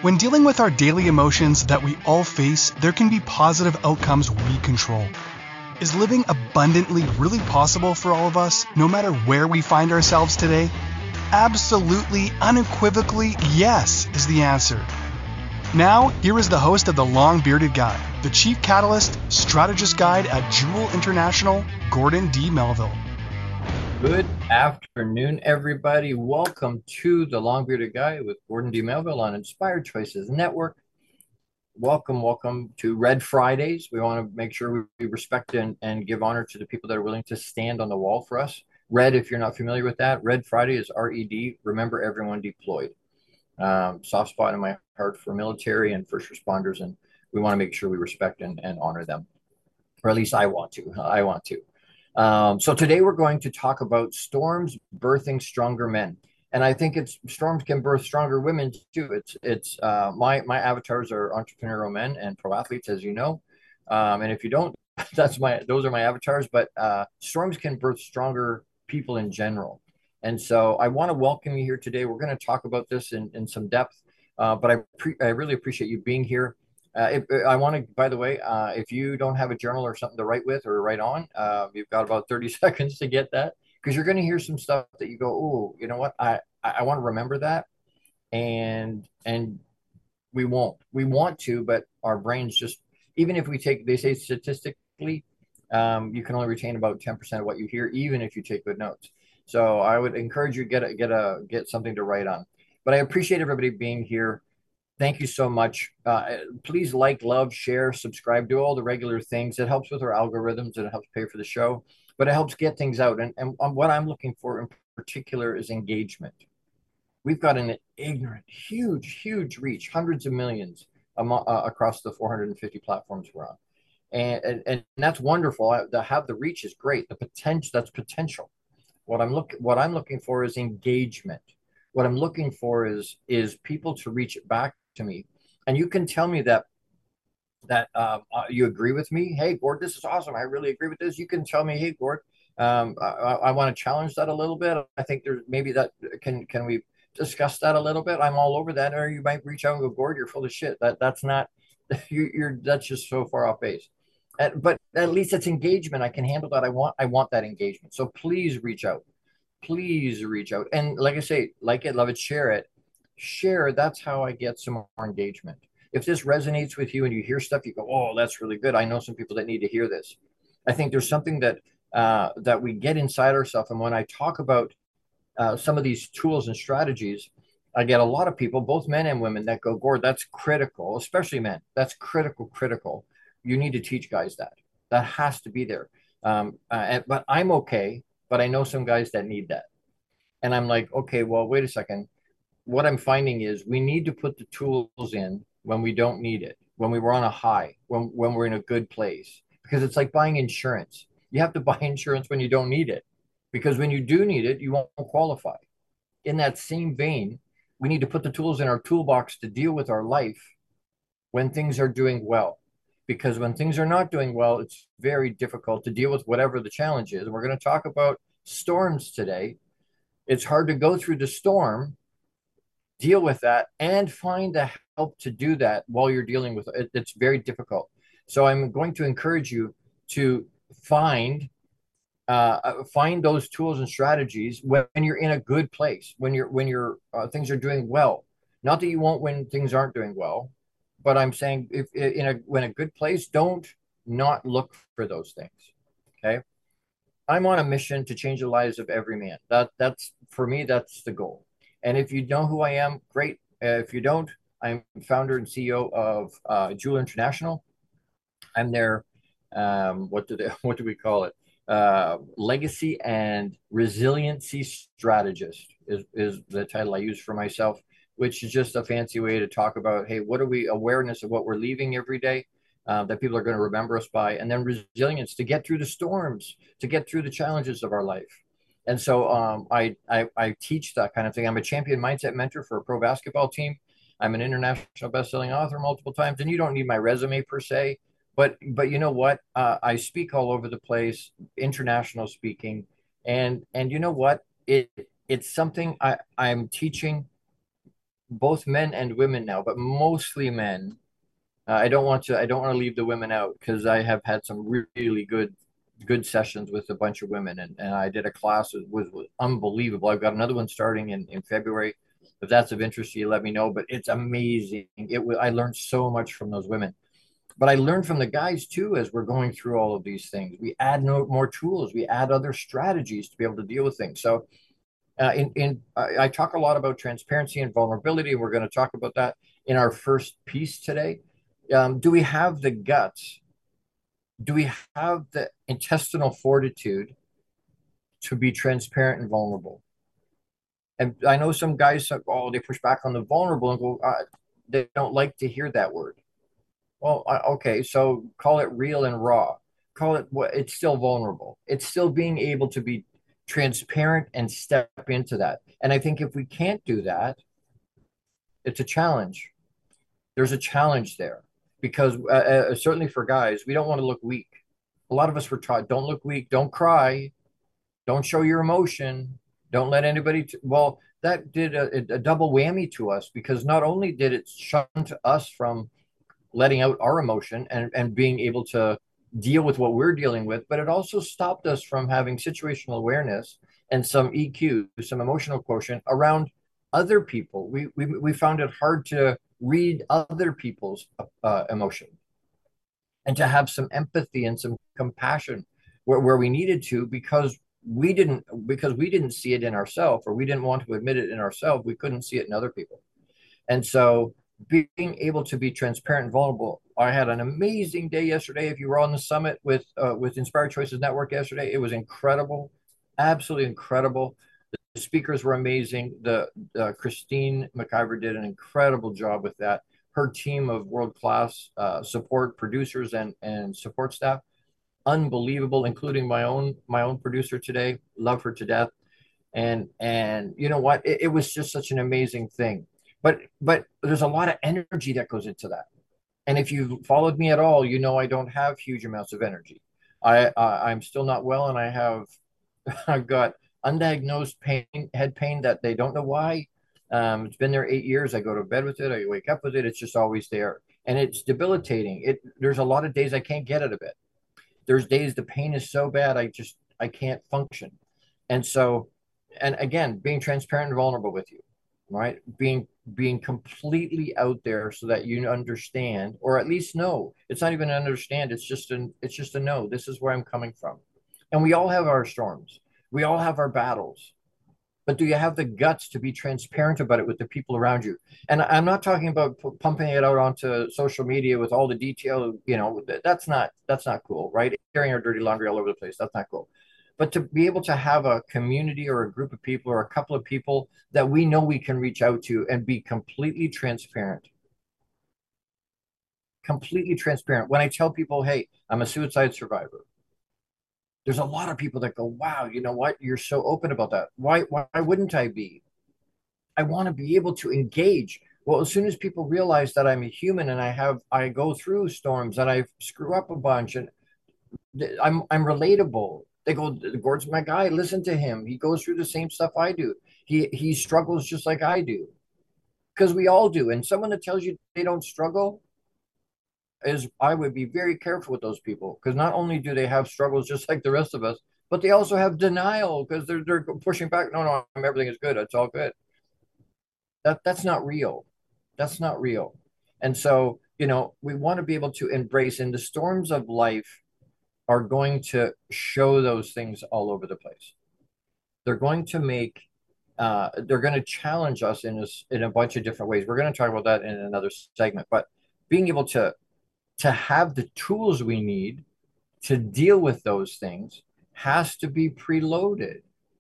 When dealing with our daily emotions that we all face, there can be positive outcomes we control. Is living abundantly really possible for all of us, no matter where we find ourselves today? Absolutely, unequivocally, yes is the answer. Now, here is the host of The Long Bearded Guy, the Chief Catalyst, Strategist Guide at Jewel International, Gordon D. Melville. Good afternoon, everybody. Welcome to The Long Bearded Guy with Gordon D. Melville on Inspired Choices Network. Welcome to Red Fridays. We want to make sure we respect and give honor to the people that are willing to stand on the wall for us. Red, if you're not familiar with that, Red Friday is RED, Remember Everyone Deployed. Soft spot in my heart for military and first responders, and we want to make sure we respect and honor them. Or at least I want to. So today we're going to talk about storms birthing stronger men. And I think storms can birth stronger women too. My avatars are entrepreneurial men and pro athletes, as you know. And if you don't, those are my avatars. But storms can birth stronger people in general. And so I want to welcome you here today. We're going to talk about this in some depth. But I really appreciate you being here. I want to, by the way, if you don't have a journal or something to write with or write on, you've got about 30 seconds to get that, because you're going to hear some stuff that you go, oh, you know what? I want to remember that. And we want to, but our brains just, even if they say statistically, you can only retain about 10% of what you hear, even if you take good notes. So I would encourage you to get something to write on. But I appreciate everybody being here. Thank you so much. Please like, love, share, subscribe, do all the regular things. It helps with our algorithms and it helps pay for the show, but it helps get things out. And what I'm looking for in particular is engagement. We've got an ignorant, huge reach, hundreds of millions across the 450 platforms we're on. And that's wonderful. To have the reach is great. That's potential. What I'm looking for is engagement. What I'm looking for is people to reach back to me, and you can tell me that you agree with me. Hey, Gord, this is awesome. I really agree with this. You can tell me, hey, Gord, I want to challenge that a little bit. I think there's maybe that can we discuss that a little bit? I'm all over that. Or you might reach out and go, Gord, you're full of shit. That's not that's just so far off base. But at least it's engagement. I can handle that. I want that engagement. So please reach out. Please reach out. And like I say, like it, love it, share it. Share. That's how I get some more engagement. If this resonates with you and you hear stuff, you go, oh, that's really good. I know some people that need to hear this. I think there's something that we get inside ourselves. And when I talk about some of these tools and strategies, I get a lot of people, both men and women, that go, Gord, that's critical, especially men. That's critical. You need to teach guys that. That has to be there. But I'm okay. But I know some guys that need that. And I'm like, okay, well, wait a second. What I'm finding is we need to put the tools in when we don't need it, when we were on a high, when we're in a good place. Because it's like buying insurance. You have to buy insurance when you don't need it. Because when you do need it, you won't qualify. In that same vein, we need to put the tools in our toolbox to deal with our life when things are doing well. Because when things are not doing well, it's very difficult to deal with whatever the challenge is. And we're going to talk about storms today. It's hard to go through the storm, deal with that, and find the help to do that while you're dealing with it. It's very difficult. So I'm going to encourage you to find those tools and strategies when you're in a good place, when your things are doing well. Not that you won't when things aren't doing well, but I'm saying if when a good place, don't not look for those things. Okay. I'm on a mission to change the lives of every man. That's for me, that's the goal. And if you know who I am, great. If you don't, I'm founder and CEO of Jewel International. I'm their what do we call it? Legacy and resiliency strategist is the title I use for myself, which is just a fancy way to talk about, hey, what are we awareness of what we're leaving every day that people are going to remember us by, and then resilience to get through the storms, to get through the challenges of our life. And so I teach that kind of thing. I'm a champion mindset mentor for a pro basketball team. I'm an international best-selling author multiple times, and you don't need my resume per se, but you know what? I speak all over the place, international speaking, and you know what? It's something I'm teaching both men and women now, but mostly men. I don't want to leave the women out because I have had some really good sessions with a bunch of women, and I did a class that was unbelievable. I've got another one starting in February. If that's of interest to you, let me know. But it's amazing. I learned so much from those women, but I learned from the guys too as we're going through all of these things. We add more tools, we add other strategies to be able to deal with things. So I talk a lot about transparency and vulnerability. And we're going to talk about that in our first piece today. Do we have the guts? Do we have the intestinal fortitude to be transparent and vulnerable? And I know some guys say, oh, they push back on the vulnerable and go, they don't like to hear that word. Well, okay, so call it real and raw. Call it what it's still vulnerable. It's still being able to be transparent and step into that. And I think if we can't do that, it's a challenge. There's a challenge there because certainly for guys, we don't want to look weak. A lot of us were taught, don't look weak, don't cry, don't show your emotion, don't let anybody. Well, that did a double whammy to us because not only did it shunt us from letting out our emotion and being able to deal with what we're dealing with, but it also stopped us from having situational awareness and some EQ, some emotional quotient around other people. We found it hard to read other people's emotion and to have some empathy and some compassion where we needed to because we didn't see it in ourselves or we didn't want to admit it in ourselves. We couldn't see it in other people. And so being able to be transparent and vulnerable. I had an amazing day yesterday. If you were on the summit with Inspired Choices Network yesterday, it was incredible, absolutely incredible. The speakers were amazing. The Christine McIver did an incredible job with that. Her team of world-class support producers and support staff, unbelievable, including my own producer today. Love her to death. And you know what? It was just such an amazing thing. But there's a lot of energy that goes into that. And if you've followed me at all, you know I don't have huge amounts of energy. I'm still not well, and I've got undiagnosed pain, head pain that they don't know why. It's been there 8 years. I go to bed with it. I wake up with it. It's just always there, and it's debilitating. There's a lot of days I can't get out of bed. There's days the pain is so bad I can't function. And so, and again, being transparent and vulnerable with you, right? Being completely out there so that you understand, or at least know. It's not even understand. It's just a know. This is where I'm coming from. And we all have our storms. We all have our battles. But do you have the guts to be transparent about it with the people around you? And I'm not talking about pumping it out onto social media with all the detail. That's not cool, right? Carrying our dirty laundry all over the place. That's not cool. But to be able to have a community or a group of people or a couple of people that we know we can reach out to and be completely transparent. Completely transparent. When I tell people, hey, I'm a suicide survivor, there's a lot of people that go, wow, you know what? You're so open about that. Why wouldn't I be? I want to be able to engage. Well, as soon as people realize that I'm a human and I go through storms and I screw up a bunch and I'm relatable. They go, Gord's my guy. Listen to him. He goes through the same stuff I do. He struggles just like I do, because we all do. And someone that tells you they don't struggle is, I would be very careful with those people, because not only do they have struggles just like the rest of us, but they also have denial because they're pushing back. No, no, everything is good. It's all good. That's not real. That's not real. And so, we want to be able to embrace in the storms of life are going to show those things all over the place. They're going to they're going to challenge us in a bunch of different ways. We're going to talk about that in another segment, but being able to have the tools we need to deal with those things has to be preloaded.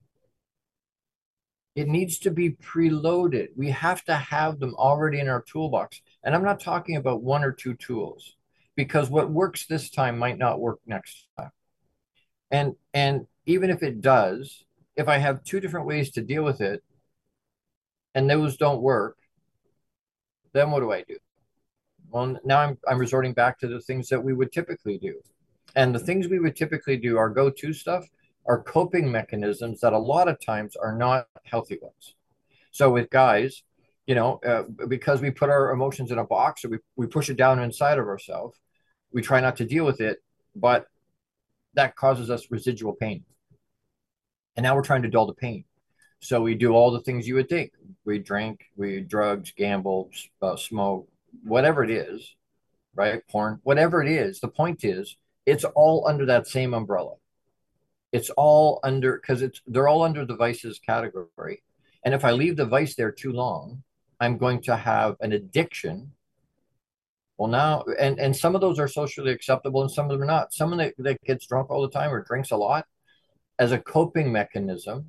It needs to be preloaded. We have to have them already in our toolbox. And I'm not talking about one or two tools, because what works this time might not work next time. And even if it does, if I have two different ways to deal with it and those don't work, then what do I do? Well, now I'm resorting back to the things that we would typically do. And the things we would typically do, our go-to stuff, are coping mechanisms that a lot of times are not healthy ones. So with guys, because we put our emotions in a box, or we push it down inside of ourselves. We try not to deal with it, but that causes us residual pain. And now we're trying to dull the pain. So we do all the things you would think. We drink, we drugs, gamble, smoke, whatever it is, right? Porn, whatever it is. The point is, it's all under that same umbrella. It's all under, because they're all under the vices category. And if I leave the vice there too long, I'm going to have an addiction. Well, now, and some of those are socially acceptable and some of them are not. Someone that gets drunk all the time or drinks a lot as a coping mechanism,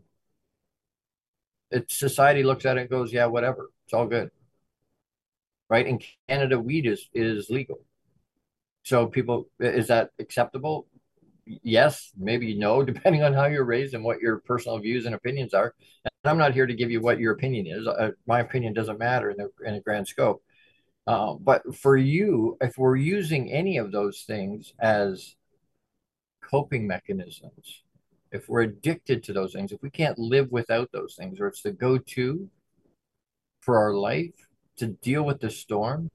society looks at it and goes, yeah, whatever, it's all good, right? In Canada, weed is legal. So people, is that acceptable? Yes, maybe no, depending on how you're raised and what your personal views and opinions are. And I'm not here to give you what your opinion is. My opinion doesn't matter in the grand scope. But for you, if we're using any of those things as coping mechanisms, if we're addicted to those things, if we can't live without those things, or it's the go-to for our life to deal with the storms,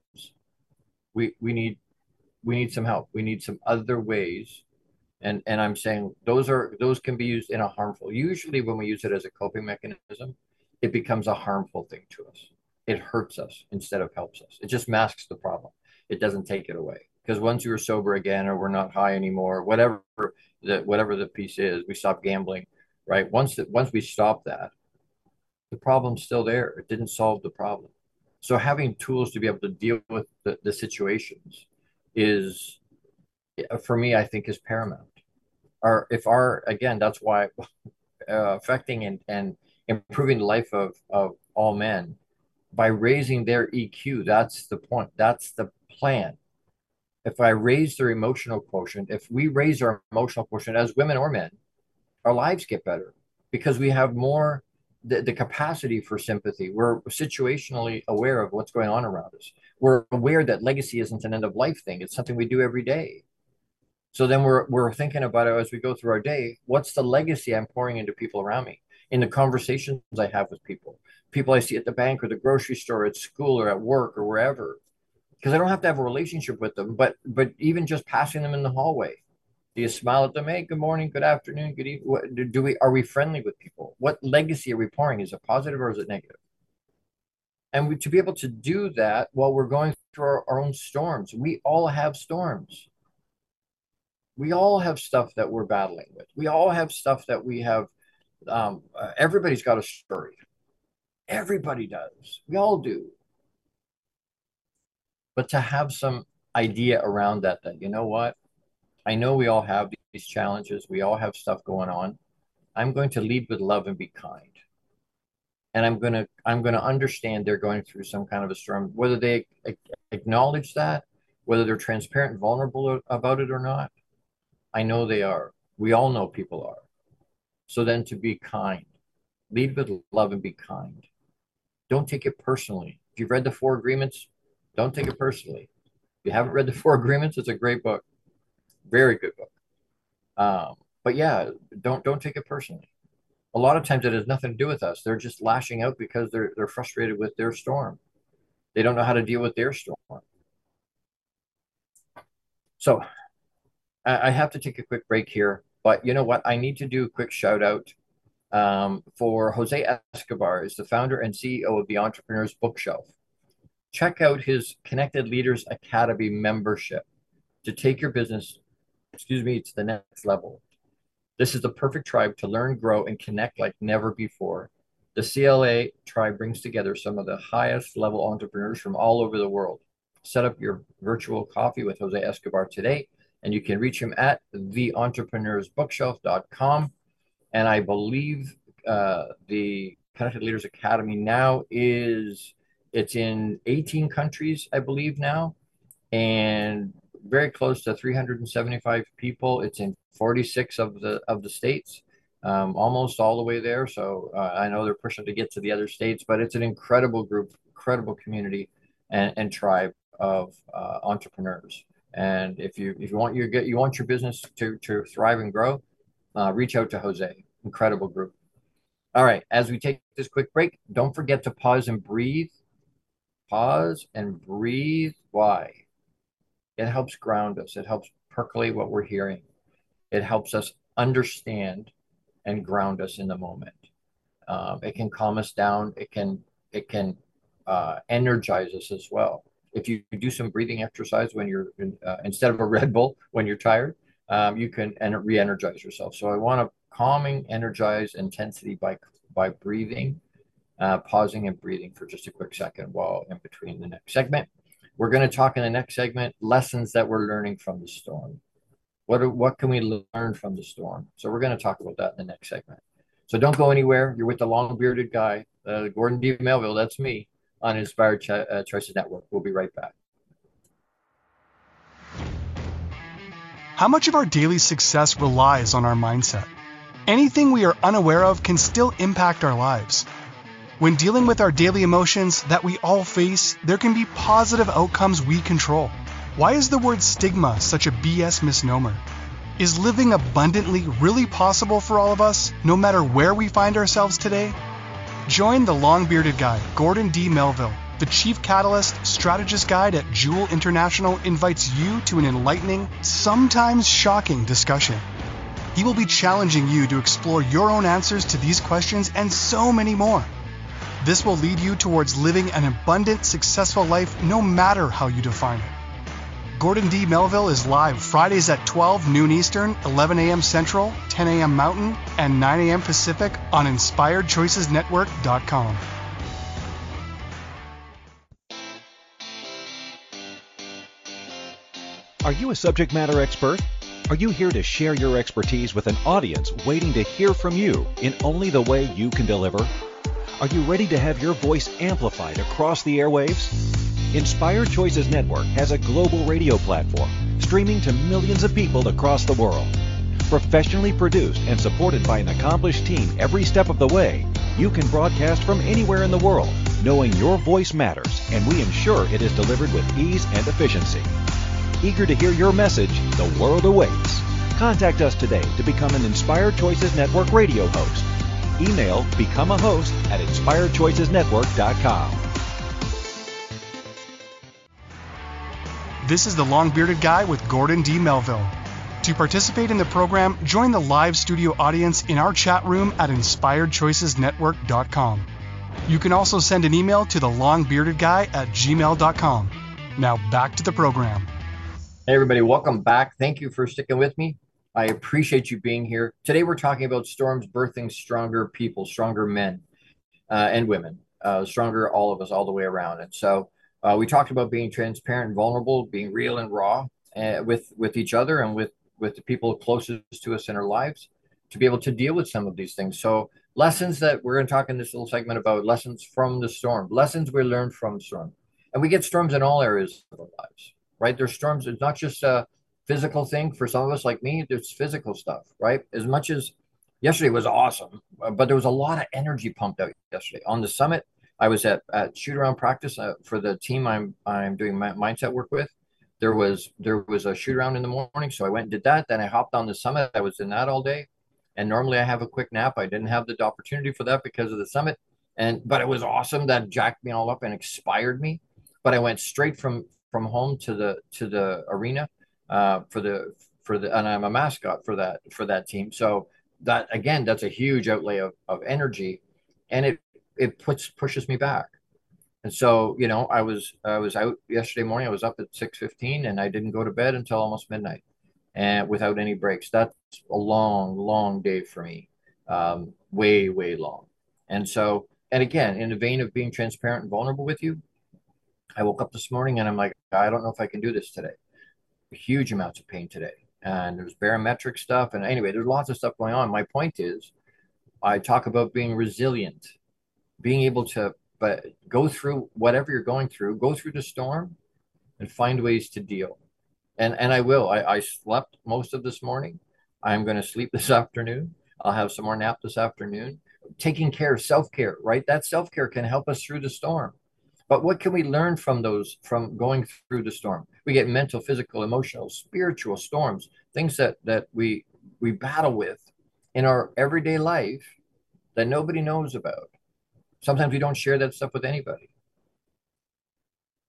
we need some help. We need some other ways. And I'm saying those can be used in a harmful. Usually when we use it as a coping mechanism, it becomes a harmful thing to us. It hurts us instead of helps us. It just masks the problem. It doesn't take it away. Because once you're sober again, or we're not high anymore, whatever the piece is, we stop gambling, right? Once we stop that, the problem's still there. It didn't solve the problem. So having tools to be able to deal with the situations is, for me, I think is paramount. Again, that's why affecting and improving the life of all men by raising their EQ. That's the point. That's the plan. If I raise their emotional quotient, if we raise our emotional quotient as women or men, our lives get better because we have more the capacity for sympathy. We're situationally aware of what's going on around us. We're aware that legacy isn't an end of life thing. It's something we do every day. So then we're thinking about it as we go through our day. What's the legacy I'm pouring into people around me, in the conversations I have with people I see at the bank or the grocery store, at school or at work or wherever? Because I don't have to have a relationship with them, but even just passing them in the hallway, do you smile at them? Hey, good morning, good afternoon, good evening. Are we friendly with people? What legacy are we pouring? Is it positive or is it negative? And to be able to do that while we're going through our own storms, we all have storms. We all have stuff that we're battling with. We all have stuff that we have. Everybody's got a story. Everybody does. We all do. But to have some idea around that, you know what? I know we all have these challenges. We all have stuff going on. I'm going to lead with love and be kind. And I'm gonna understand they're going through some kind of a storm, whether they acknowledge that, whether they're transparent and vulnerable about it or not. I know they are. We all know people are. So then to be kind, lead with love and be kind. Don't take it personally. If you've read the Four Agreements, don't take it personally. If you haven't read the Four Agreements, it's a great book. Very good book. But yeah, don't take it personally. A lot of times it has nothing to do with us. They're just lashing out because they're frustrated with their storm. They don't know how to deal with their storm. So I have to take a quick break here, but you know what? I need to do a quick shout out for Jose Escobar, is the founder and CEO of the Entrepreneur's Bookshelf. Check out his Connected Leaders Academy membership to take your business, to the next level. This is the perfect tribe to learn, grow, and connect like never before. The CLA tribe brings together some of the highest level entrepreneurs from all over the world. Set up your virtual coffee with Jose Escobar today, and you can reach him at theentrepreneur'sbookshelf.com. And I believe the Connected Leaders Academy now it's in 18 countries, I believe now, and very close to 375 people. It's in 46 of the states, almost all the way there. So I know they're pushing to get to the other states, but it's an incredible group, incredible community and tribe of entrepreneurs. And if you want your business to thrive and grow, reach out to Jose. Incredible group. All right, as we take this quick break, don't forget to pause and breathe pause and breathe. Why? It helps ground us. It helps percolate what we're hearing. It helps us understand and ground us in the moment. It can calm us down. It can energize us as well. If you do some breathing exercise when you're instead of a Red Bull when you're tired, you can re-energize yourself. So I want to calming, energize intensity by breathing, pausing and breathing for just a quick second while in between the next segment. We're going to talk in the next segment lessons that we're learning from the storm. What can we learn from the storm? So we're going to talk about that in the next segment. So don't go anywhere. You're with the long bearded guy, Gordon D. Melville. That's me on Inspired Choices Network. We'll be right back. How much of our daily success relies on our mindset? Anything we are unaware of can still impact our lives. When dealing with our daily emotions that we all face, there can be positive outcomes we control. Why is the word stigma such a BS misnomer? Is living abundantly really possible for all of us, no matter where we find ourselves today? Join the long-bearded guy, Gordon D. Melville. The Chief Catalyst Strategist Guide at Jewel International invites you to an enlightening, sometimes shocking discussion. He will be challenging you to explore your own answers to these questions and so many more. This will lead you towards living an abundant, successful life no matter how you define it. Gordon D. Melville is live Fridays at 12 noon Eastern, 11 a.m. Central, 10 a.m. Mountain, and 9 a.m. Pacific on InspiredChoicesNetwork.com. Are you a subject matter expert? Are you here to share your expertise with an audience waiting to hear from you in only the way you can deliver? Are you ready to have your voice amplified across the airwaves? Inspired Choices Network has a global radio platform streaming to millions of people across the world. Professionally produced and supported by an accomplished team every step of the way, you can broadcast from anywhere in the world, knowing your voice matters, and we ensure it is delivered with ease and efficiency. Eager to hear your message, the world awaits. Contact us today to become an Inspired Choices Network radio host. Email become a host at inspiredchoicesnetwork.com. This is the long-bearded guy with Gordon D. Melville. To participate in the program, join the live studio audience in our chat room at inspiredchoicesnetwork.com. You can also send an email to the longbeardedguy@gmail.com. Now back to the program. Hey everybody, welcome back. Thank you for sticking with me. I appreciate you being here. Today we're talking about storms birthing stronger people, stronger men and women, stronger all of us all the way around. And so we talked about being transparent and vulnerable, being real and raw with each other and with the people closest to us in our lives to be able to deal with some of these things. So lessons that we're going to talk in this little segment about, lessons from the storm, lessons we learned from storm. And we get storms in all areas of our lives, right? There's storms. It's not just a physical thing for some of us like me. There's physical stuff, right? As much as yesterday was awesome, but there was a lot of energy pumped out yesterday. On the summit, I was at shoot around practice for the team I'm doing mindset work with. There was a shoot around in the morning, so I went and did that. Then I hopped on the summit. I was in that all day, and normally I have a quick nap. I didn't have the opportunity for that because of the summit, but it was awesome. That jacked me all up and inspired me. But I went straight from home to the arena for the and I'm a mascot for that team. So that again, that's a huge outlay of energy, and it pushes me back. And so, I was out yesterday morning. I was up at 6:15 and I didn't go to bed until almost midnight and without any breaks. That's a long, long day for me. Way, way long. And so, and again, in the vein of being transparent and vulnerable with you, I woke up this morning and I'm like, I don't know if I can do this today. Huge amounts of pain today. And there's barometric stuff. And anyway, there's lots of stuff going on. My point is, I talk about being resilient, being able to go through whatever you're going through, go through the storm and find ways to deal. And I will. I slept most of this morning. I'm going to sleep this afternoon. I'll have some more nap this afternoon. Taking care, self-care, right? That self-care can help us through the storm. But what can we learn from going through the storm? We get mental, physical, emotional, spiritual storms, things that we battle with in our everyday life that nobody knows about. Sometimes we don't share that stuff with anybody.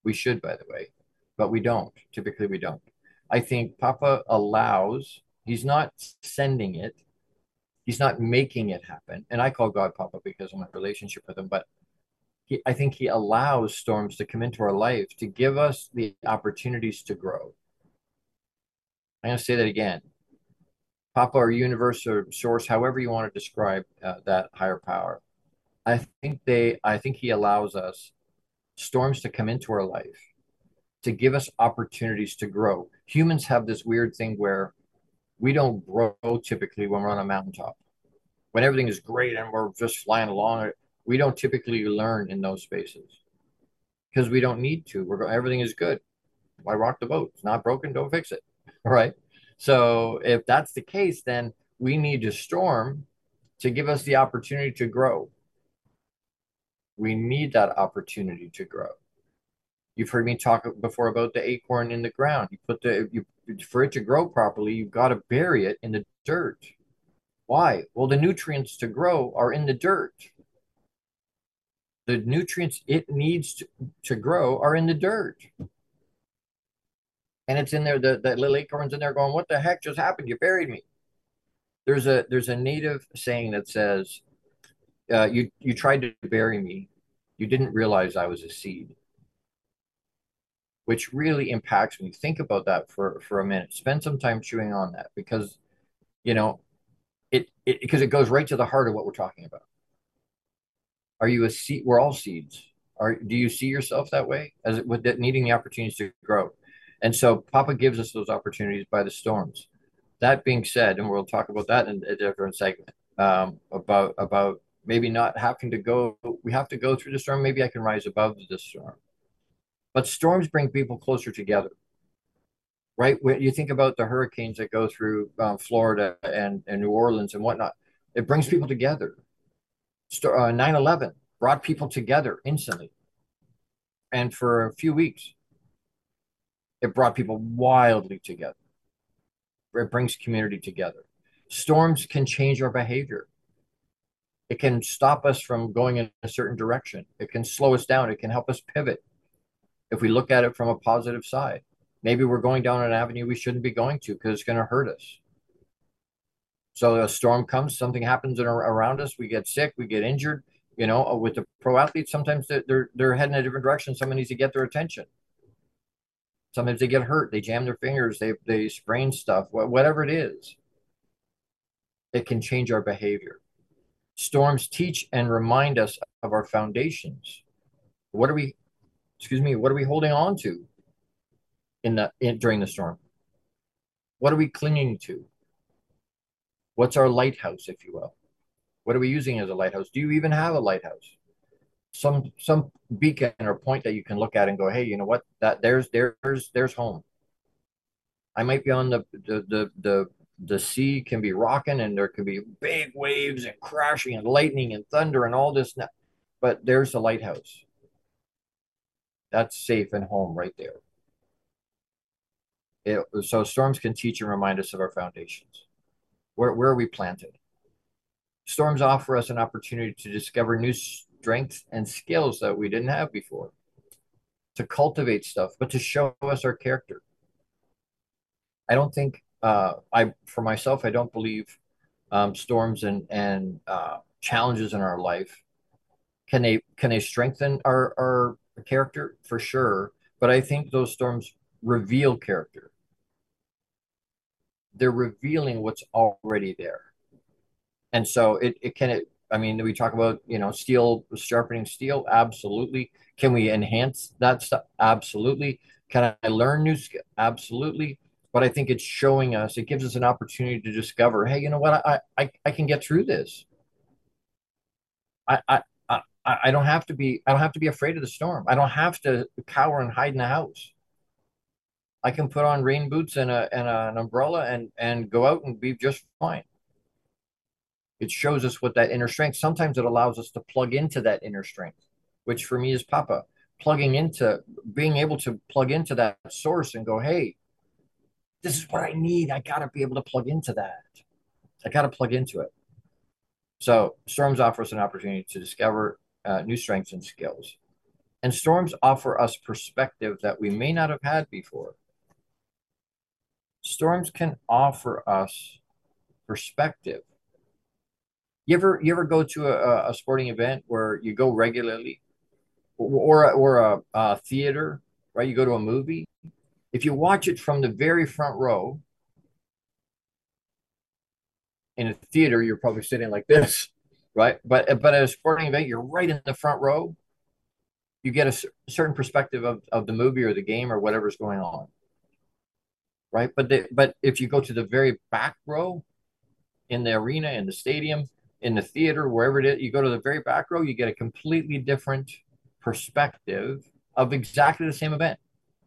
We should, by the way, but we don't. Typically, we don't. I think Papa allows, he's not sending it, he's not making it happen. And I call God Papa because of my relationship with him, but I think he allows storms to come into our life to give us the opportunities to grow. I'm going to say that again. Papa or universe or source, however you want to describe that higher power. I think he allows us storms to come into our life to give us opportunities to grow. Humans have this weird thing where we don't grow typically when we're on a mountaintop. When everything is great and we're just flying along, we don't typically learn in those spaces because we don't need to. Everything is good. Why rock the boat? It's not broken, don't fix it. Right? So if that's the case, then we need a storm to give us the opportunity to grow. We need that opportunity to grow. You've heard me talk before about the acorn in the ground. For it to grow properly, you've got to bury it in the dirt. Why? Well, the nutrients to grow are in the dirt. The nutrients it needs to grow are in the dirt. And it's in there, the little acorn's in there going, what the heck just happened? You buried me. There's a native saying that says, you tried to bury me. You didn't realize I was a seed, which really impacts me. Think about that for a minute. Spend some time chewing on that because, you know, because it goes right to the heart of what we're talking about. Are you a seed? We're all seeds. Do you see yourself that way with needing the opportunities to grow? And so Papa gives us those opportunities by the storms. That being said, and we'll talk about that in a different segment, about maybe not having to go, we have to go through the storm. Maybe I can rise above the storm. But storms bring people closer together, right? When you think about the hurricanes that go through Florida and New Orleans and whatnot, it brings people together. 9/11 brought people together instantly. And for a few weeks, it brought people wildly together. It brings community together. Storms can change our behavior. It can stop us from going in a certain direction. It can slow us down. It can help us pivot if we look at it from a positive side. Maybe we're going down an avenue we shouldn't be going to because it's going to hurt us. So a storm comes, something happens around us, we get sick, we get injured. You know, with the pro athletes, sometimes they're heading a different direction. Someone needs to get their attention. Sometimes they get hurt, they jam their fingers, they sprain stuff, whatever it is. It can change our behavior. Storms teach and remind us of our foundations. What are we holding on to during the storm? What are we clinging to? What's our lighthouse, if you will? What are we using as a lighthouse? Do you even have a lighthouse? Some beacon or point that you can look at and go, hey, you know what? There's home. I might be on the sea can be rocking and there can be big waves and crashing and lightning and thunder and all this, but there's a lighthouse. That's safe and home right there. So storms can teach and remind us of our foundations. Where are we planted? Storms offer us an opportunity to discover new strengths and skills that we didn't have before, to cultivate stuff, but to show us our character. I don't think for myself, I don't believe storms and challenges in our life can they strengthen our character for sure. But I think those storms reveal character. They're revealing what's already there. And so I mean, we talk about, steel sharpening steel. Absolutely. Can we enhance that stuff? Absolutely. Can I learn new skill? Absolutely. But I think it's showing us, it gives us an opportunity to discover, hey, you know what? I can get through this. I don't have to be afraid of the storm. I don't have to cower and hide in the house. I can put on rain boots and an umbrella and go out and be just fine. It shows us what that inner strength. Sometimes it allows us to plug into that inner strength, which for me is Papa. Being able to plug into that source and go, hey, this is what I need. I got to be able to plug into that. I got to plug into it. So storms offer us an opportunity to discover new strengths and skills. And storms offer us perspective that we may not have had before. Storms can offer us perspective. You ever go to a sporting event where you go regularly, or a theater, right? You go to a movie. If you watch it from the very front row in a theater, you're probably sitting like this, right? But at a sporting event, you're right in the front row. You get a certain perspective of the movie or the game or whatever's going on, right? But if you go to the very back row in the arena, in the stadium, in the theater, wherever it is, you go to the very back row, you get a completely different perspective of exactly the same event.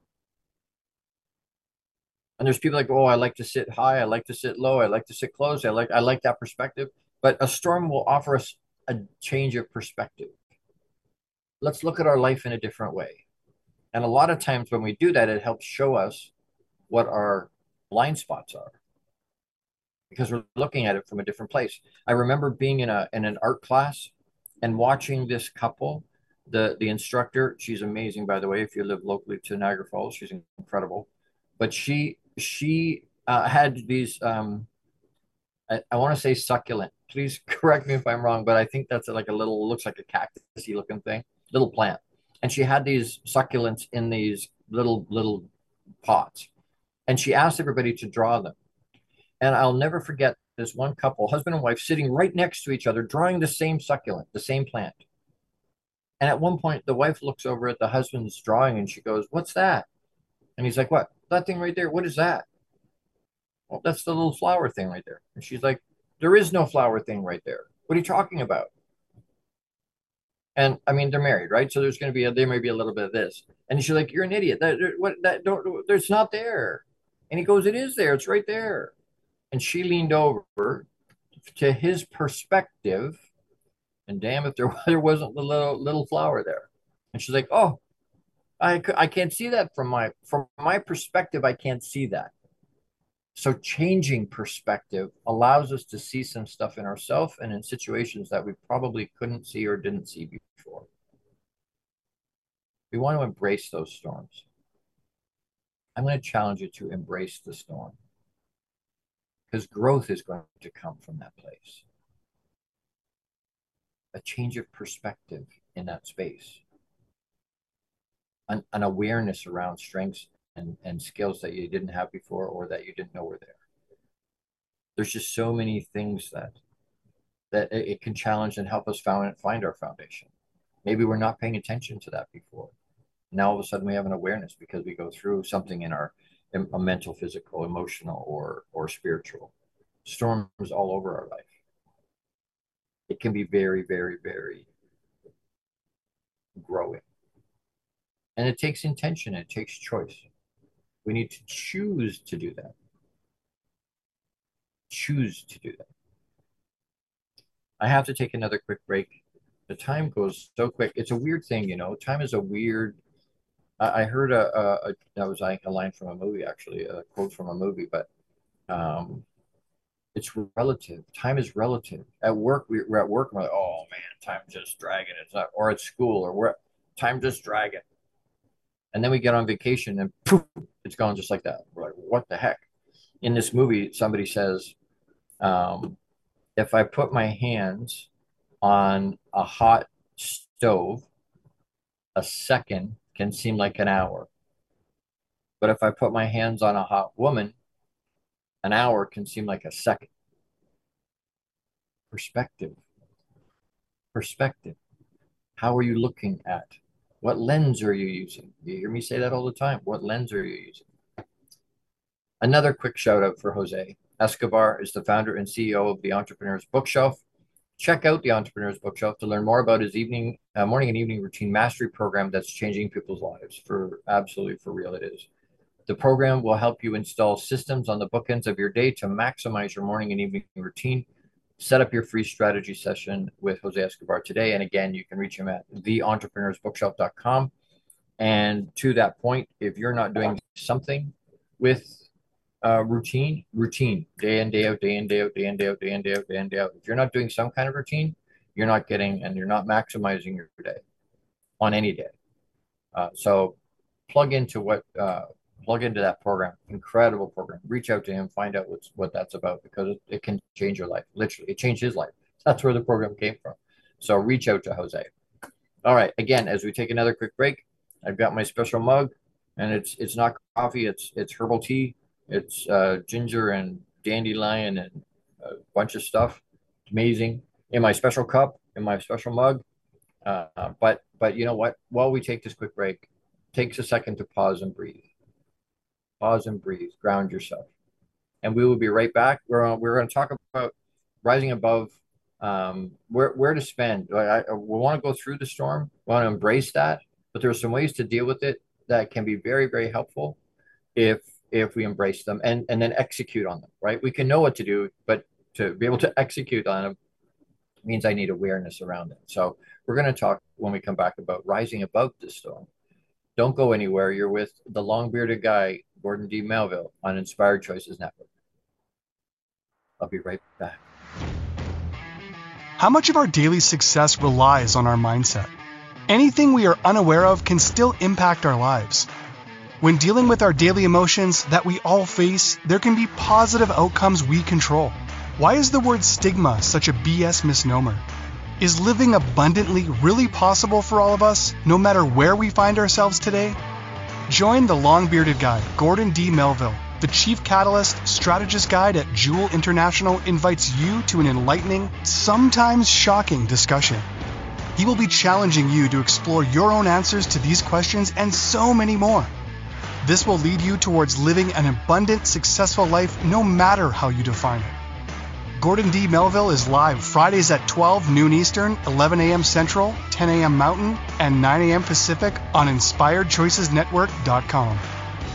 And there's people like, oh, I like to sit high, I like to sit low, I like to sit close, I like that perspective. But a storm will offer us a change of perspective. Let's look at our life in a different way. And a lot of times when we do that, it helps show us what our blind spots are because we're looking at it from a different place. I remember being in an art class and watching this couple. The instructor, she's amazing, by the way. If you live locally to Niagara Falls, she's incredible. But she had these I want to say succulent. Please correct me if I'm wrong, but I think that's like a little, looks like a cactusy looking thing, little plant. And she had these succulents in these little pots, and she asked everybody to draw them. And I'll never forget this one couple, husband and wife, sitting right next to each other, drawing the same succulent, the same plant. And at one point, the wife looks over at the husband's drawing and she goes, "What's that?" And he's like, "What? That thing right there. What is that?" "Well, that's the little flower thing right there." And she's like, "There is no flower thing right there. What are you talking about?" And I mean, they're married, right? So there's going to be there may be a little bit of this. And she's like, "You're an idiot. That don't, there's not there." And he goes, "It is there. It's right there." And she leaned over to his perspective, and damn if there wasn't the little flower there. And she's like, "Oh, I can't see that from my perspective. I can't see that." So changing perspective allows us to see some stuff in ourselves and in situations that we probably couldn't see or didn't see before. We want to embrace those storms. I'm going to challenge you to embrace the storm because growth is going to come from that place. A change of perspective in that space, an awareness around strengths and skills that you didn't have before or that you didn't know were there. There's just so many things that it can challenge and help us find our foundation. Maybe we're not paying attention to that before. Now all of a sudden we have an awareness because we go through something in our a mental, physical, emotional, or spiritual. Storms all over our life. It can be very, very, very growing. And it takes intention, it takes choice. We need to choose to do that. Choose to do that. I have to take another quick break. The time goes so quick. It's a weird thing, you know. Time is a weird. I heard that was like a line from a movie, actually, a quote from a movie, but it's relative. Time is relative. At work, we're at work, and we're like, "Oh man, time's just dragging." It's not, or at school, or we're time just dragging. And then we get on vacation, and poof, it's gone just like that. We're like, "What the heck?" In this movie, somebody says, "If I put my hands on a hot stove, a second can seem like an hour. But if I put my hands on a hot woman, an hour can seem like a second." Perspective. Perspective. How are you looking at? What lens are you using? You hear me say that all the time. What lens are you using? Another quick shout out for Jose Escobar is the founder and CEO of the Entrepreneur's Bookshelf. Check out the Entrepreneur's Bookshelf to learn more about his morning and evening routine mastery program that's changing people's lives. Absolutely for real, it is. The program will help you install systems on the bookends of your day to maximize your morning and evening routine. Set up your free strategy session with Jose Escobar today. And again, you can reach him at theentrepreneursbookshelf.com. And to that point, if you're not doing something with routine, day in, day out, day in, day out, day in, day out, day in, day out, day in, day out. If you're not doing some kind of routine, you're not getting and you're not maximizing your day on any day. So plug into plug into that program. Incredible program. Reach out to him, find out what that's about, because it can change your life. Literally, it changed his life. That's where the program came from. So reach out to Jose. All right. Again, as we take another quick break, I've got my special mug, and it's not coffee. It's herbal tea. It's ginger and dandelion and a bunch of stuff. Amazing. In my special cup, in my special mug. But you know what? While we take this quick break, takes a second to pause and breathe. Pause and breathe. Ground yourself. And we will be right back. We're going to talk about rising above, where to spend. We want to go through the storm. We want to embrace that, but there are some ways to deal with it that can be very, very helpful if we embrace them and then execute on them. Right? We can know what to do, but to be able to execute on them means I need awareness around it. So we're going to talk when we come back about rising above the storm. Don't go anywhere. You're with the long-bearded guy, Gordon D. Melville, on Inspired Choices Network. I'll be right back. How much of our daily success relies on our mindset? Anything we are unaware of can still impact our lives. When dealing with our daily emotions that we all face, there can be positive outcomes we control. Why is the word stigma such a BS misnomer? Is living abundantly really possible for all of us, no matter where we find ourselves today? Join the long-bearded guy, Gordon D. Melville. The Chief Catalyst Strategist Guide at Jewel International invites you to an enlightening, sometimes shocking discussion. He will be challenging you to explore your own answers to these questions and so many more. This will lead you towards living an abundant, successful life no matter how you define it. Gordon D. Melville is live Fridays at 12 noon Eastern, 11 a.m. Central, 10 a.m. Mountain, and 9 a.m. Pacific on InspiredChoicesNetwork.com.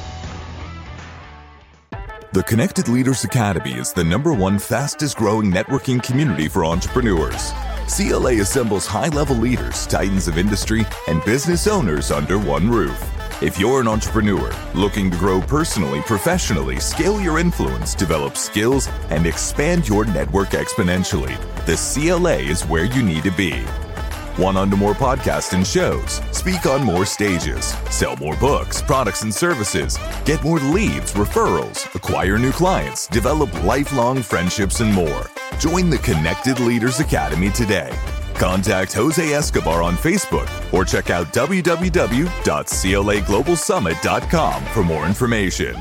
The Connected Leaders Academy is the #1 fastest growing networking community for entrepreneurs. CLA assembles high-level leaders, titans of industry, and business owners under one roof. If you're an entrepreneur looking to grow personally, professionally, scale your influence, develop skills, and expand your network exponentially, the CLA is where you need to be. Want on to more podcasts and shows, speak on more stages, sell more books, products, and services, get more leads, referrals, acquire new clients, develop lifelong friendships, and more. Join the Connected Leaders Academy today. Contact Jose Escobar on Facebook or check out www.claglobalsummit.com for more information.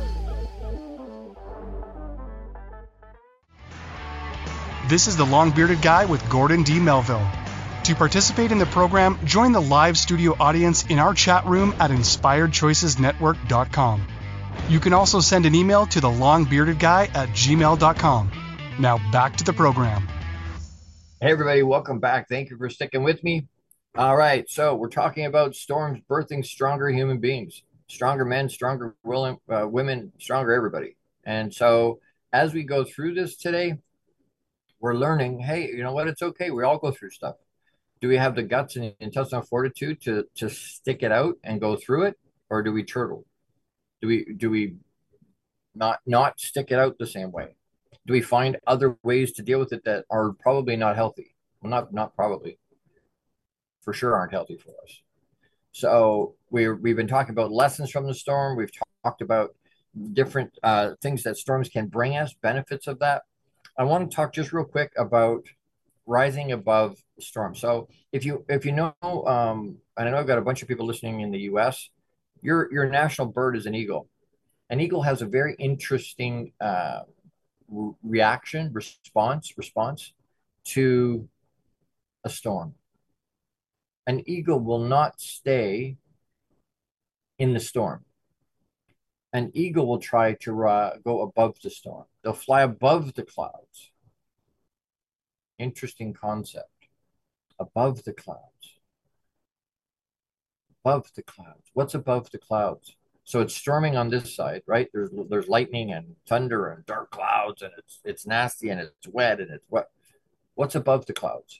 This is the long-bearded guy with Gordon D. Melville. To participate in the program, join the live studio audience in our chat room at InspiredChoicesNetwork.com. You can also send an email to thelongbeardedguy@gmail.com. Now back to the program. Hey, everybody, welcome back. Thank you for sticking with me. All right, so we're talking about storms birthing stronger human beings, stronger men, stronger women, stronger everybody. And so as we go through this today, we're learning, hey, you know what? It's okay. We all go through stuff. Do we have the guts and intestinal fortitude to stick it out and go through it, or do we turtle? Do we not stick it out the same way? Do we find other ways to deal with it that are probably not healthy? Well, not probably, for sure aren't healthy for us. So we've been talking about lessons from the storm. We've talked about different things that storms can bring us, benefits of that. I want to talk just real quick about rising above the storm. So if you know, and I know I've got a bunch of people listening in the U.S., your national bird is an eagle. An eagle has a very interesting response to a storm. An eagle will not stay in the storm. An eagle will try to go above the storm. They'll fly above the clouds. Interesting concept. Above the clouds. Above the clouds. What's above the clouds? So it's storming on this side, right? There's lightning and thunder and dark clouds, and it's nasty and it's wet and it's wet. What's above the clouds?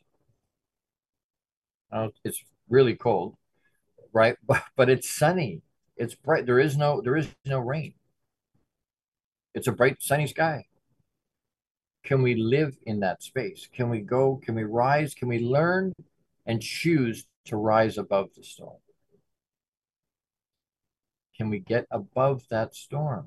It's really cold, right? But it's sunny. It's bright. There is no rain. It's a bright sunny sky. Can we live in that space? Can we go? Can we rise? Can we learn and choose to rise above the storm? Can we get above that storm?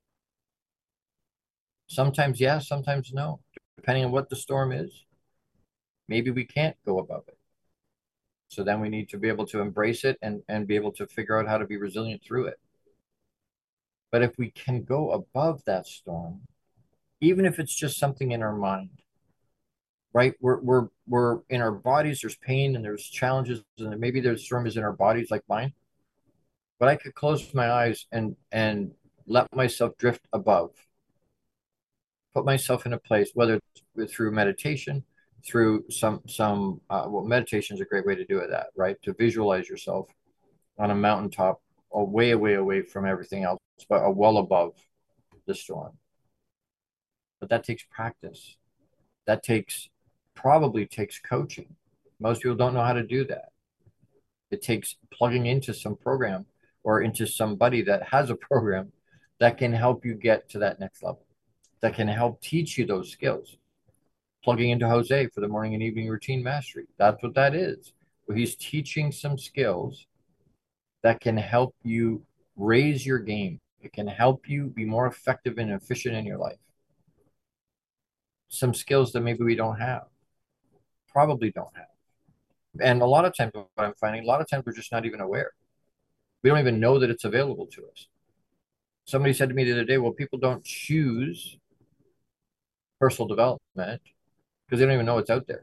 Sometimes yes, sometimes no, depending on what the storm is. Maybe we can't go above it. So then we need to be able to embrace it and be able to figure out how to be resilient through it. But if we can go above that storm, even if it's just something in our mind, right? We're in our bodies, there's pain and there's challenges, and maybe there's storm is in our bodies like mine. But I could close my eyes and let myself drift above, put myself in a place, whether it's through meditation, through well, meditation is a great way to do it, that, right? To visualize yourself on a mountaintop, way away from everything else, but well above the storm. But that takes practice. That probably takes coaching. Most people don't know how to do that. It takes plugging into some program or into somebody that has a program that can help you get to that next level, that can help teach you those skills. Plugging into Jose for the morning and evening routine mastery. That's what that is. Well, he's teaching some skills that can help you raise your game. It can help you be more effective and efficient in your life. Some skills that maybe we don't have, probably don't have. And a lot of times, what I'm finding, a lot of times we're just not even aware. We don't even know that it's available to us. Somebody said to me the other day, well, people don't choose personal development because they don't even know it's out there.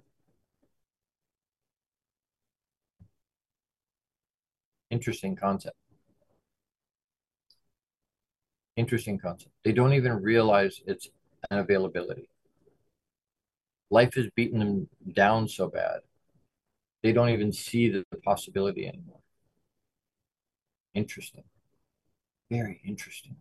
Interesting concept. Interesting concept. They don't even realize it's an availability. Life has beaten them down so bad, they don't even see the possibility anymore. Interesting. Very interesting.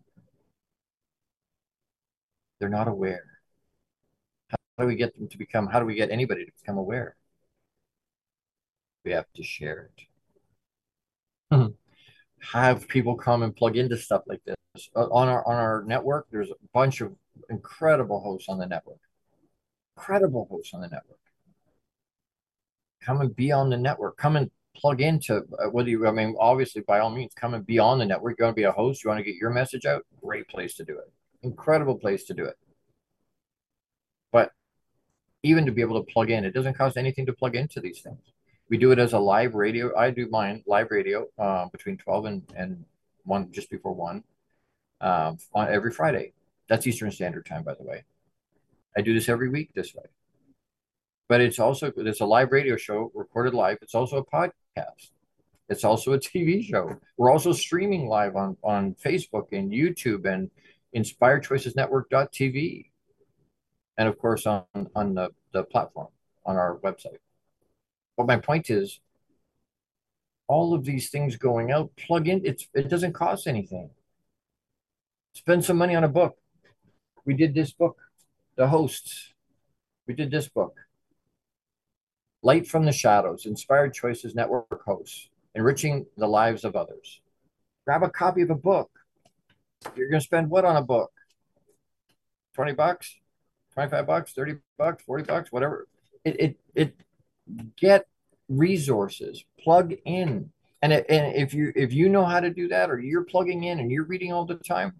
They're not aware. How do we get them to become, how do we get anybody to become aware? We have to share it. Have people come and plug into stuff like this. On our network, there's a bunch of incredible hosts on the network. Incredible hosts on the network. Come and be on the network. Come and plug into whether you, I mean, obviously, by all means, come and be on the network. You want to be a host, you want to get your message out, great place to do it. Incredible place to do it. But even to be able to plug in, it doesn't cost anything to plug into these things. We do it as a live radio. I do mine live radio between 12 and 1, just before 1, on every Friday. That's Eastern Standard Time, by the way. I do this every week this way. But it's a live radio show recorded live. It's also a podcast. It's also a TV show. We're also streaming live on Facebook and YouTube and InspiredChoicesNetwork.tv. And of course on the platform on our website. But my point is, all of these things going out, plug in, it doesn't cost anything. Spend some money on a book. We did this book, The Hosts. We did this book. Light from the Shadows, Inspired Choices Network Hosts, Enriching the Lives of Others. Grab a copy of a book. You're going to spend what on a book? $20, $25, $30, $40, whatever. It get resources, plug in. And if you know how to do that, or you're plugging in and you're reading all the time,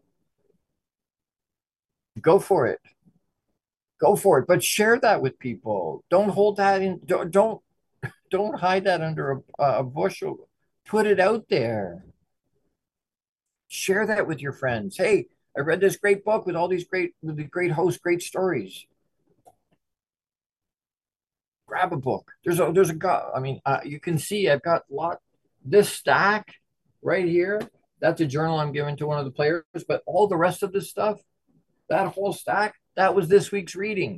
go for it. Go for it, but share that with people. Don't hold that in. Don't hide that under a bushel. Put it out there. Share that with your friends. Hey, I read this great book with all these great hosts, great stories. Grab a book. There's a guy. I mean, you can see I've got this stack right here. That's a journal I'm giving to one of the players. But all the rest of this stuff, that whole stack, that was this week's reading.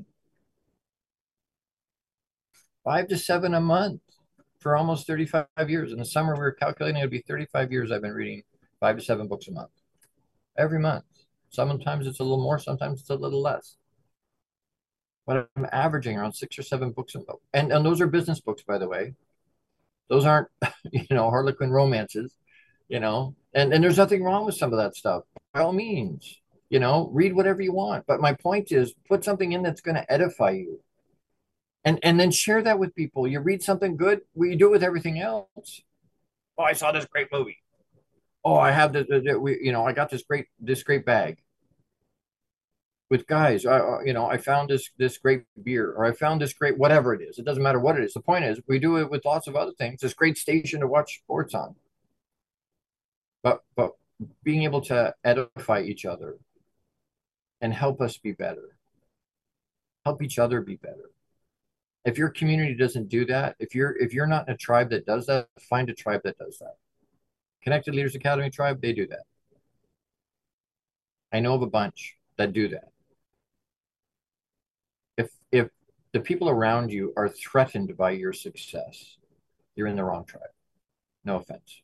5 to 7 a month for almost 35 years. In the summer, we were calculating it would be 35 years I've been reading 5 to 7 books a month. Every month. Sometimes it's a little more, sometimes it's a little less. But I'm averaging around 6 or 7 books a month. And those are business books, by the way. Those aren't, Harlequin romances, And there's nothing wrong with some of that stuff. By all means. Read whatever you want. But my point is, put something in that's going to edify you. And then share that with people. You read something good, well, you do it with everything else. Oh, I saw this great movie. Oh, I have I got this great bag with guys. I found this great beer, or I found this great whatever it is. It doesn't matter what it is. The point is, we do it with lots of other things. This great station to watch sports on, but being able to edify each other and help us be better, help each other be better. If your community doesn't do that, if you're not in a tribe that does that, find a tribe that does that. Connected Leaders Academy tribe, they do that. I know of a bunch that do that. If the people around you are threatened by your success, you're in the wrong tribe. No offense.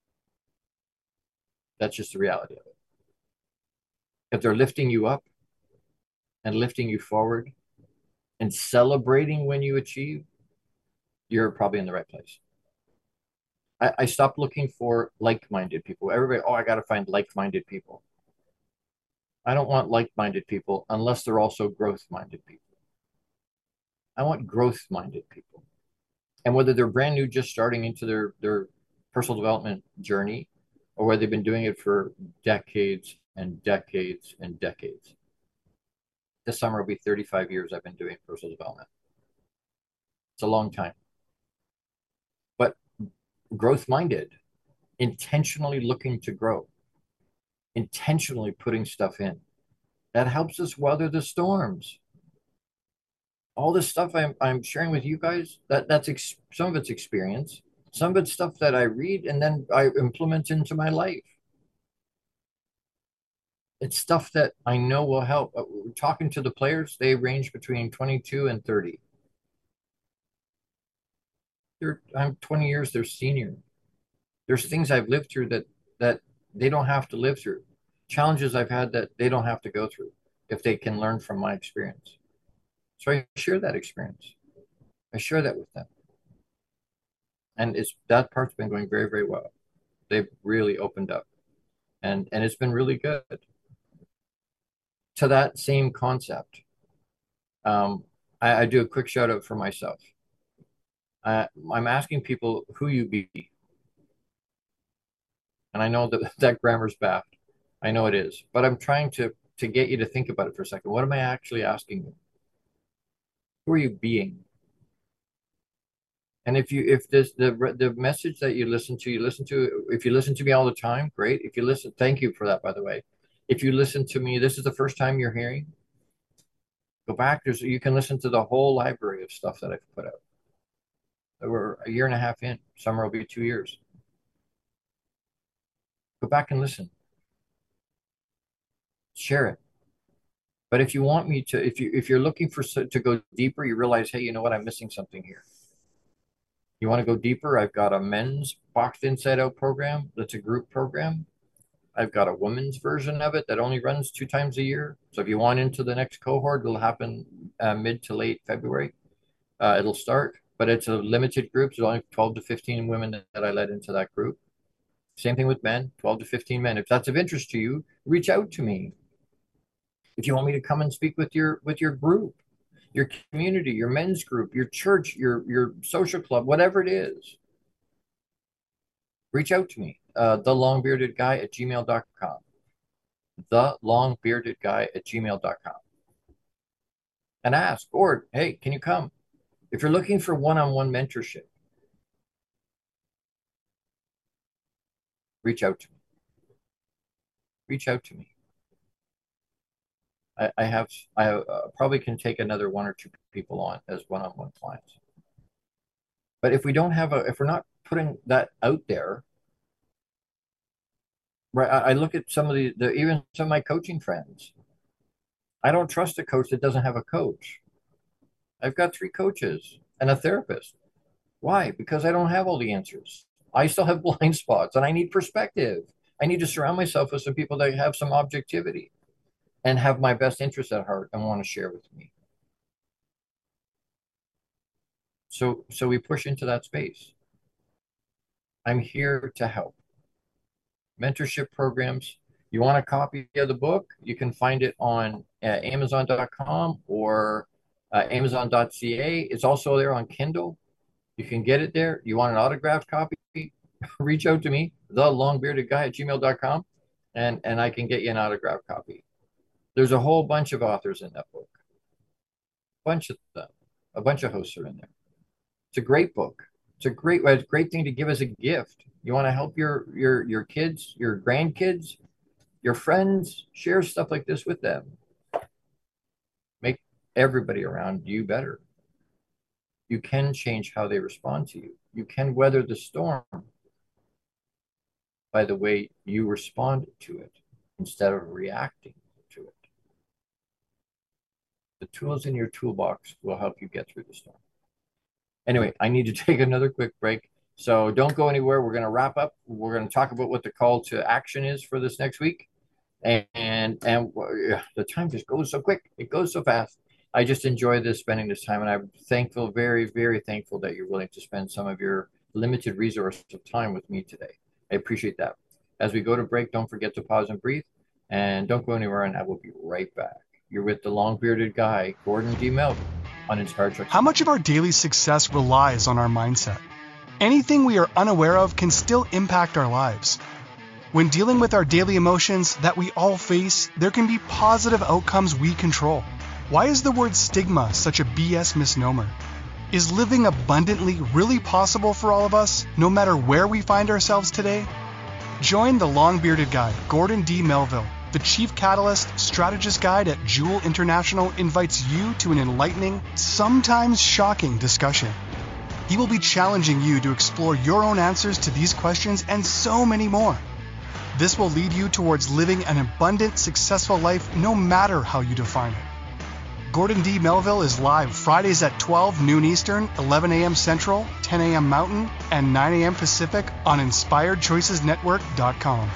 That's just the reality of it. If they're lifting you up and lifting you forward and celebrating when you achieve, you're probably in the right place. I stopped looking for like-minded people. Everybody, oh, I got to find like-minded people. I don't want like-minded people unless they're also growth-minded people. I want growth-minded people. And whether they're brand new, just starting into their personal development journey, or whether they've been doing it for decades and decades and decades. This summer will be 35 years I've been doing personal development. It's a long time. But growth-minded, intentionally looking to grow, intentionally putting stuff in. That helps us weather the storms. All this stuff I'm sharing with you guys, that's some of it's experience, some of it's stuff that I read and then I implement into my life. It's stuff that I know will help. Talking to the players, they range between 22 and 30. I'm 20 years their senior. There's things I've lived through that they don't have to live through. Challenges I've had that they don't have to go through if they can learn from my experience. So I share that experience. I share that with them. And that part's been going very, very well. They've really opened up. And it's been really good. To that same concept, I do a quick shout out for myself. I'm asking people who you be. And I know that grammar's bad. I know it is. But I'm trying to get you to think about it for a second. What am I actually asking you? Who are you being? And if the message that you listen to, if you listen to me all the time, great. If you listen, thank you for that, by the way. If you listen to me, this is the first time you're hearing, go back. You can listen to the whole library of stuff that I've put out. We're a year and a half in. Summer will be 2 years. Go back and listen. Share it. But if you want me to, if you're looking to go deeper, you realize, hey, you know what, I'm missing something here. You want to go deeper? I've got a men's Boxed Inside Out program. That's a group program. I've got a women's version of it that only runs 2 times a year. So if you want into the next cohort, it'll happen mid to late February. It'll start, but it's a limited group. So only 12 to 15 women that I let into that group. Same thing with men, 12 to 15 men. If that's of interest to you, reach out to me. If you want me to come and speak with your group, your community, your men's group, your church, your social club, whatever it is, reach out to me. thelongbeardedguy@gmail.com. thelongbeardedguy@gmail.com. And ask, or hey, can you come? If you're looking for one-on-one mentorship, reach out to me. Reach out to me. I probably can take another 1 or 2 people on as one-on-one clients. But if we're not putting that out there, right? I look at some of even some of my coaching friends. I don't trust a coach that doesn't have a coach. I've got 3 coaches and a therapist. Why? Because I don't have all the answers. I still have blind spots and I need perspective. I need to surround myself with some people that have some objectivity and have my best interests at heart and want to share with me. So we push into that space. I'm here to help. Mentorship programs. You want a copy of the book? You can find it on Amazon.com or Amazon.ca. It's also there on Kindle. You can get it there. You want an autographed copy? Reach out to me. thelongbeardedguy@gmail.com, and I can get you an autographed copy. There's a whole bunch of authors in that book, bunch of them, a bunch of hosts are in there. It's a great book. It's a great thing to give as a gift. You want to help your kids, your grandkids, your friends, share stuff like this with them. Make everybody around you better. You can change how they respond to you. You can weather the storm by the way you respond to it instead of reacting to it. The tools in your toolbox will help you get through the storm. Anyway, I need to take another quick break. So don't go anywhere. We're going to wrap up. We're going to talk about what the call to action is for this next week. And the time just goes so quick. It goes so fast. I just enjoy spending this time. And I'm thankful, very, very thankful that you're willing to spend some of your limited resource of time with me today. I appreciate that. As we go to break, don't forget to pause and breathe. And don't go anywhere, and I will be right back. You're with the long-bearded guy, Gordon D. Melville, on Inspired Choices. How much of our daily success relies on our mindset? Anything we are unaware of can still impact our lives. When dealing with our daily emotions that we all face, there can be positive outcomes we control. Why is the word stigma such a BS misnomer? Is living abundantly really possible for all of us, no matter where we find ourselves today? Join the long-bearded guy, Gordon D. Melville. The Chief Catalyst Strategist Guide at Jewel International invites you to an enlightening, sometimes shocking discussion. He will be challenging you to explore your own answers to these questions and so many more. This will lead you towards living an abundant, successful life no matter how you define it. Gordon D. Melville is live Fridays at 12 noon Eastern, 11 a.m. Central, 10 a.m. Mountain, and 9 a.m. Pacific on InspiredChoicesNetwork.com.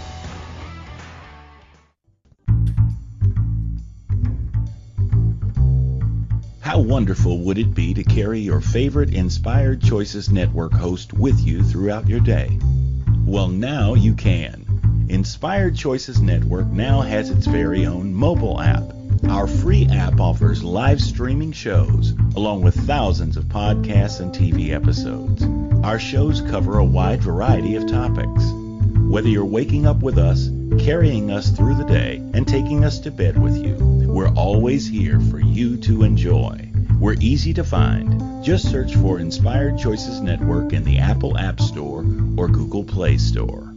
How wonderful would it be to carry your favorite Inspired Choices Network host with you throughout your day? Well, now you can. Inspired Choices Network now has its very own mobile app. Our free app offers live streaming shows, along with thousands of podcasts and TV episodes. Our shows cover a wide variety of topics. Whether you're waking up with us, carrying us through the day, and taking us to bed with you, we're always here for you to enjoy. We're easy to find. Just search for Inspired Choices Network in the Apple App Store or Google Play Store.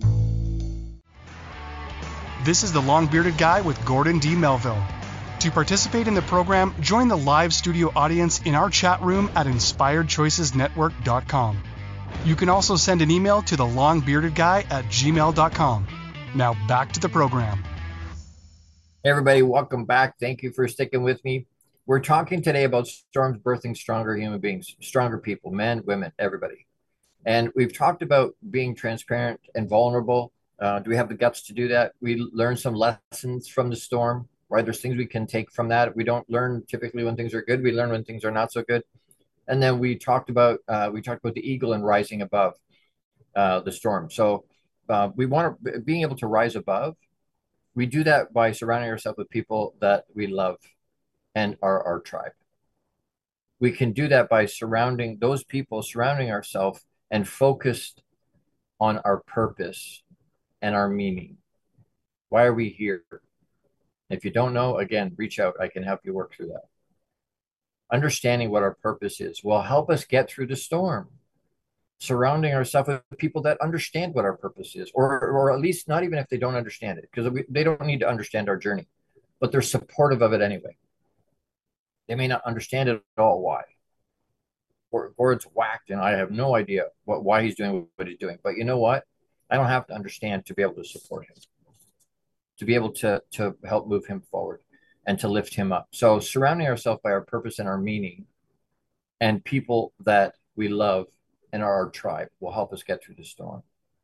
This is the Long-Bearded Guy with Gordon D. Melville. To participate in the program, join the live studio audience in our chat room at InspiredChoicesNetwork.com. You can also send an email to thelongbeardedguy@gmail.com. Now back to the program. Hey everybody, welcome back. Thank you for sticking with me. We're talking today about storms birthing stronger human beings, stronger people, men, women, everybody. And we've talked about being transparent and vulnerable. Do we have the guts to do that? We learn some lessons from the storm, right? There's things we can take from that. We don't learn typically when things are good. We learn when things are not so good. And then we talked about the eagle and rising above the storm. So we want to being able to rise above. We do that by surrounding ourselves with people that we love and are our tribe. We can do that by surrounding ourselves and focused on our purpose and our meaning. Why are we here? If you don't know, again, reach out. I can help you work through that. Understanding what our purpose is will help us get through the storm. Surrounding ourselves with people that understand what our purpose is, or at least not even if they don't understand it, because they don't need to understand our journey, but they're supportive of it anyway. They may not understand it at all why. Gord's whacked, and I have no idea why he's doing what he's doing. But you know what? I don't have to understand to be able to support him, to be able to help move him forward and to lift him up. So surrounding ourselves by our purpose and our meaning and people that we love and are our tribe will help us get through the storm.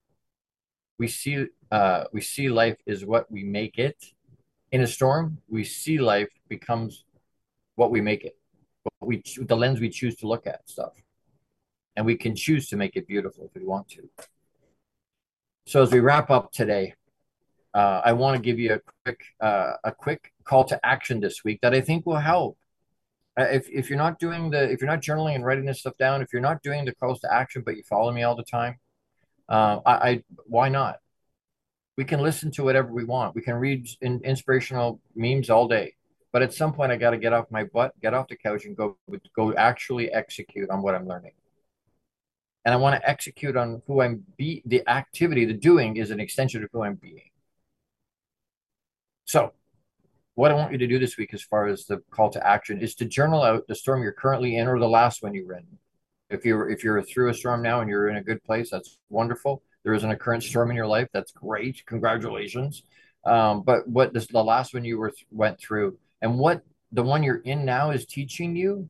We see life is what we make it. In a storm, we see life becomes what we make it, the lens we choose to look at stuff. And we can choose to make it beautiful if we want to. So as we wrap up today, I want to give you a quick call to action this week that I think will help. If you're not journaling and writing this stuff down, if you're not doing the calls to action, but you follow me all the time, Why not? We can listen to whatever we want. We can read inspirational memes all day. But at some point, I got to get off my butt, get off the couch, and go actually execute on what I'm learning. And I want to execute on who I'm be. The activity, the doing, is an extension of who I'm being. So, what I want you to do this week, as far as the call to action, is to journal out the storm you're currently in, or the last one you were in. If you're through a storm now and you're in a good place, that's wonderful. There isn't a current storm in your life, that's great. Congratulations. But what the last one you went through, and what the one you're in now is teaching you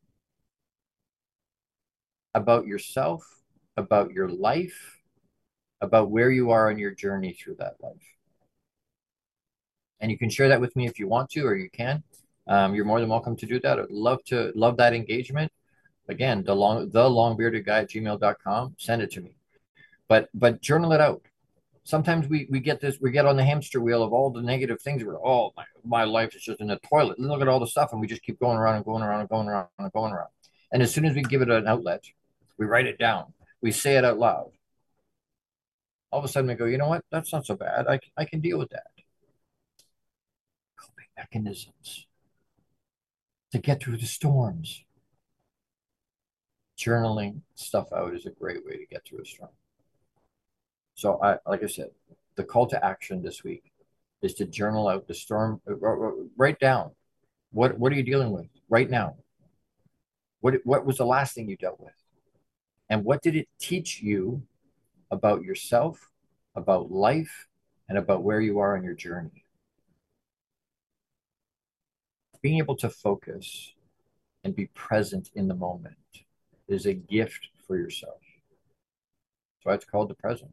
about yourself, about your life, about where you are on your journey through that life. And you can share that with me if you want to, or you can. You're more than welcome to do that. I'd love that engagement. Again, the longbeardedguy@gmail.com. Send it to me. But journal it out. Sometimes we get on the hamster wheel of all the negative things. We're, oh, my life is just in the toilet. Look at all the stuff, and we just keep going around and going around and going around and going around. And as soon as we give it an outlet, we write it down. We say it out loud. All of a sudden we go, you know what? That's not so bad. I can deal with that. Coping mechanisms to get through the storms. Journaling stuff out is a great way to get through a storm. So like I said, the call to action this week is to journal out the storm. Write down what are you dealing with right now? What was the last thing you dealt with? And what did it teach you about yourself, about life, and about where you are on your journey? Being able to focus and be present in the moment is a gift for yourself. So it's called the present.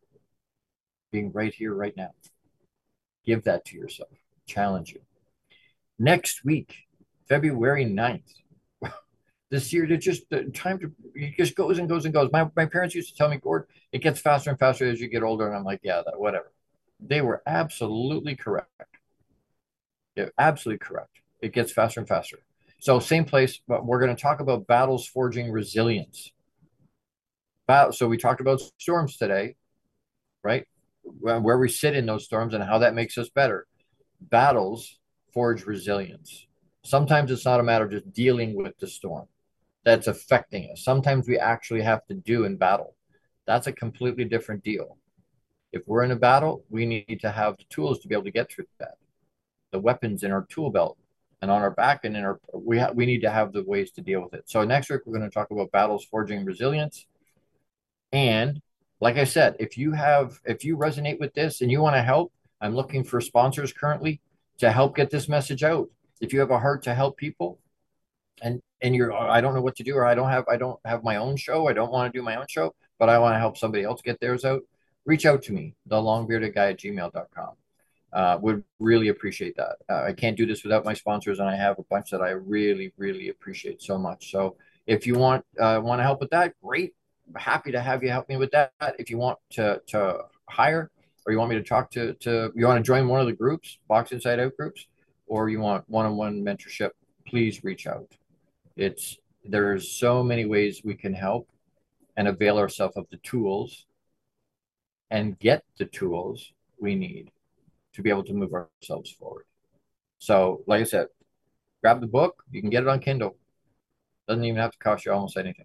Being right here, right now. Give that to yourself. Challenge you. Next week, February 9th. This year, it just goes and goes and goes. My parents used to tell me, Gord, it gets faster and faster as you get older. And I'm like, yeah, whatever. They were absolutely correct. They're absolutely correct. It gets faster and faster. So same place, but we're going to talk about battles forging resilience. So we talked about storms today, right? Where we sit in those storms and how that makes us better. Battles forge resilience. Sometimes it's not a matter of just dealing with the storm that's affecting us. Sometimes we actually have to do in battle. That's a completely different deal. If we're in a battle, we need to have the tools to be able to get through that. The weapons in our tool belt and on our back, and we need to have the ways to deal with it. So next week, we're going to talk about battles forging resilience. And like I said, if you resonate with this and you want to help, I'm looking for sponsors currently to help get this message out. If you have a heart to help people and I don't know what to do, or I don't have my own show. I don't want to do my own show, but I want to help somebody else get theirs out. Reach out to me, thelongbeardedguy@gmail.com. Would really appreciate that. I can't do this without my sponsors, and I have a bunch that I really, really appreciate so much. So if you want to help with that, great. I'm happy to have you help me with that. If you want to hire, or you want me to talk to you want to join one of the groups, Box Inside Out groups, or you want one-on-one mentorship, please reach out. There's so many ways we can help and avail ourselves of the tools and get the tools we need to be able to move ourselves forward. So like I said, grab the book. You can get it on Kindle. Doesn't even have to cost you almost anything.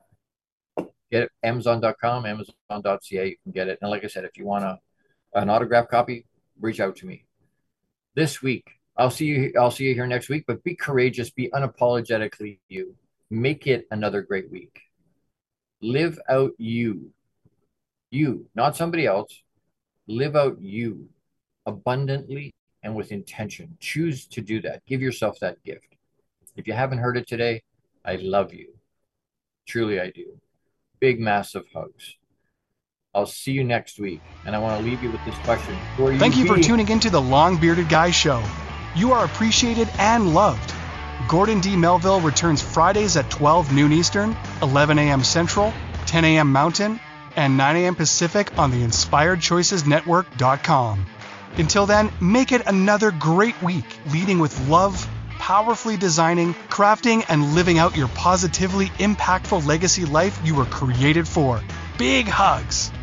Get it Amazon.com, Amazon.ca. You can get it. And like I said, if you want an autographed copy, reach out to me. This week, I'll see you here next week, but be courageous, be unapologetically you. Make it another great week. Live out you. You, not somebody else. Live out you abundantly and with intention. Choose to do that. Give yourself that gift. If you haven't heard it today, I love you. Truly, I do. Big, massive hugs. I'll see you next week, and I want to leave you with this question. Thank you for tuning into the Long Bearded Guy Show. You are appreciated and loved. Gordon D. Melville returns Fridays at 12 noon Eastern, 11 a.m. Central, 10 a.m. Mountain, and 9 a.m. Pacific on the InspiredChoicesNetwork.com. Until then, make it another great week, leading with love, powerfully designing, crafting, and living out your positively impactful legacy life you were created for. Big hugs.